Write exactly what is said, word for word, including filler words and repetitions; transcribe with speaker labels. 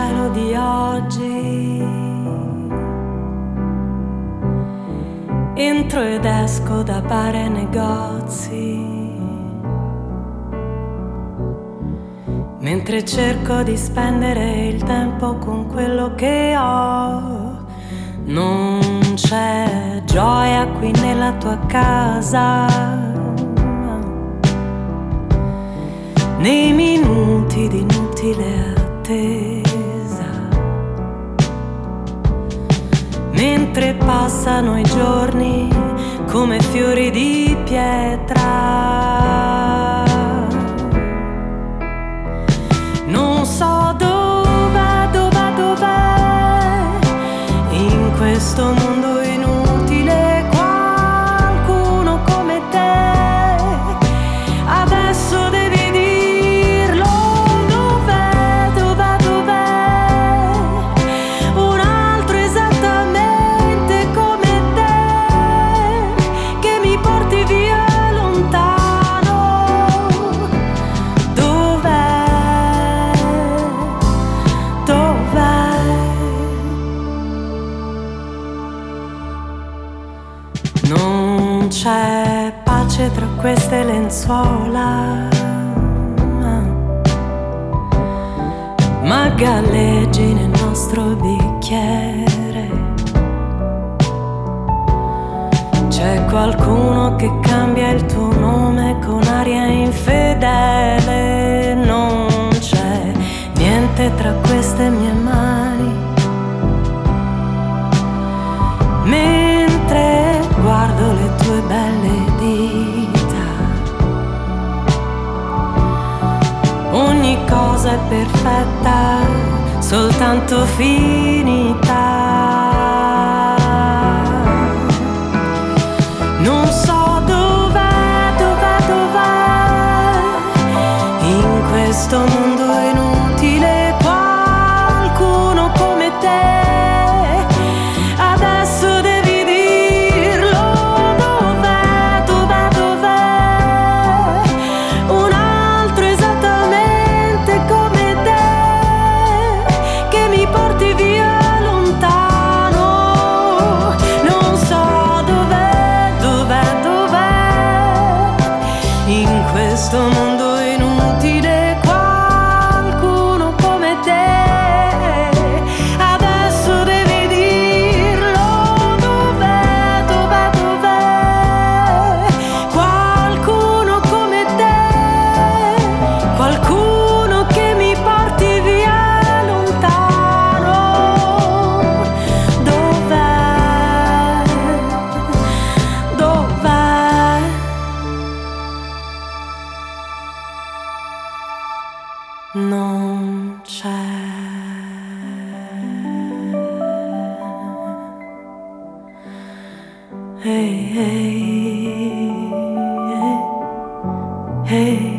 Speaker 1: cielo di oggi. Entro ed esco da bar e negozi, mentre cerco di spendere il tempo con quello che ho. Non c'è gioia qui nella tua casa, nei minuti di inutile attesa, mentre passano i giorni come fiori di pietra. Non so dov'è, dov'è, dov'è in questo mondo inutile qualcuno come te. Adesso devi dirlo, dov'è, dov'è, dov'è un altro esattamente come te, che mi porti via lontano. Dov'è, dov'è? Non c'è pace tra queste lenzuola, ma galleggi nel nostro bicchiere. C'è qualcuno che cambia il tuo nome con aria infedele. Non c'è niente tra queste mie mani, mentre guardo le tue belle dita. Ogni cosa è perfetta, soltanto finita. Non so dov'è, dov'è, dov'è in questo mondo inutile qualcuno come te. Adesso devi dirlo, dov'è, dov'è, dov'è un altro esattamente come te, che mi porti via lontano. Non so dov'è, dov'è, dov'è in questo mondo inutile qualcuno come te. Adesso devi dirlo, dov'è, dov'è, dov'è qualcuno come te, qualcuno che mi porti via lontano. Dov'è, dov'è? Non c'è. Hey, hey, hey, hey.